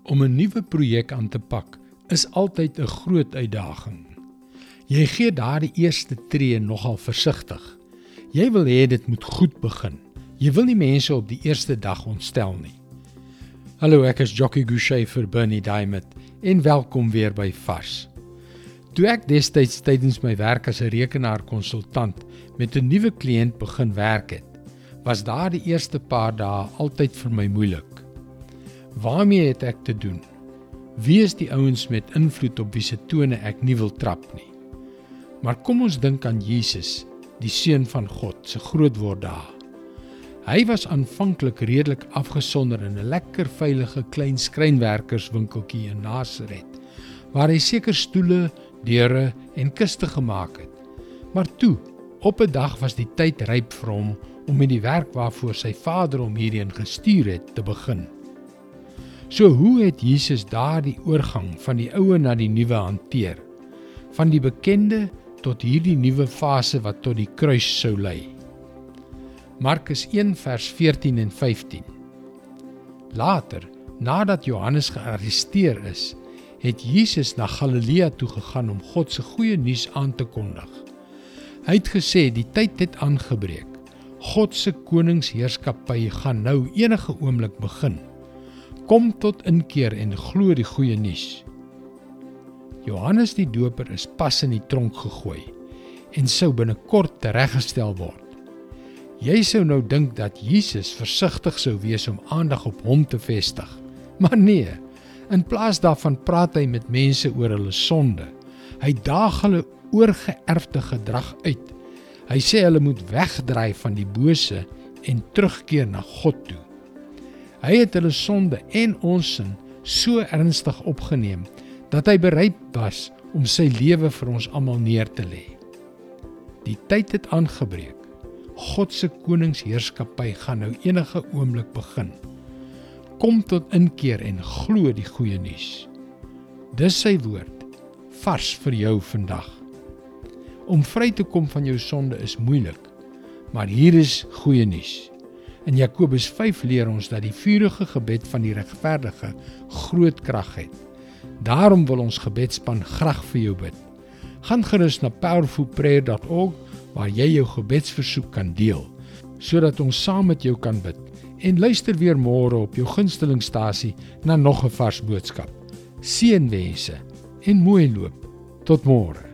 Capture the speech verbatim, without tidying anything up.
Om 'n nuwe projek aan te pak is altyd 'n groot uitdaging. Jy gee daardie eerste tree nogal versigtig. Jy wil hê dit moet goed begin. Jy wil nie mense op die eerste dag ontstel nie. Hallo, ek is Jockey Gouchee vir Bernie Diamond en welkom weer by Vars. Toe ek destyds tydens my werk as 'n rekenaarkonsultant met 'n nuwe kliënt begin werk het, was daardie eerste paar dae altyd vir my moeilik. Waarmee het ek te doen? Wie is die ouens met invloed op wie se tone ek nie wil trap nie? Maar kom ons dink aan Jesus, die Seun van God, se grootword dae. Hy was aanvanklik redelik afgesonder in 'n lekker veilige klein skrynwerkerswinkeltjie in Nasaret, waar hy seker stoele, deure en kiste gemaak het. Maar toe, op 'n dag was die tyd ryp vir hom om met die werk waarvoor sy Vader hom hierheen gestuur het te begin. So hoe het Jesus daardie oorgang van die ou na die nuwe hanteer? Van die bekende tot hierdie nuwe fase wat tot die kruis sou lei. Markus een vers veertien en vyftien. Later, nadat Johannes gearresteer is, het Jesus na Galilea toe gegaan om God se goeie nuus aan te kondig. Hy het gesê die tyd het aangebreek. God se koningsheerskappy gaan nou enige oomblik begin. Kom tot inkeer en glo die goeie nuus. Johannes die Doper is pas in die tronk gegooi en sou binnekort tereggestel word. Jy sou nou dink dat Jesus versigtig sou wees om aandag op hom te vestig. Maar nee, in plaas daarvan praat hy met mense oor hulle sonde. Hy daag hulle oorgeërfde gedrag uit. Hy sê hulle moet wegdraai van die bose en terugkeer na God toe. Hy het hulle sonde en ons sin so ernstig opgeneem, dat hy bereid was om sy lewe vir ons almal neer te lê. Die tyd het aangebreek. God se koningsheerskappy gaan nou enige oomblik begin. Kom tot inkeer en glo die goeie nuus. Dis sy woord, vars vir jou vandag. Om vry te kom van jou sonde is moeilik, maar hier is goeie nuus. In Jakobus vyf leer ons dat die vurige gebed van die regverdige groot krag het. Daarom wil ons gebedsspan graag vir jou bid. Gaan gerus na powerful prayer dot org waar jy jou gebedsversoek kan deel, sodat ons saam met jou kan bid. En luister weer môre op jou gunstelingstasie na nog 'n vars boodskap. Seënwense en mooi loop. Tot môre.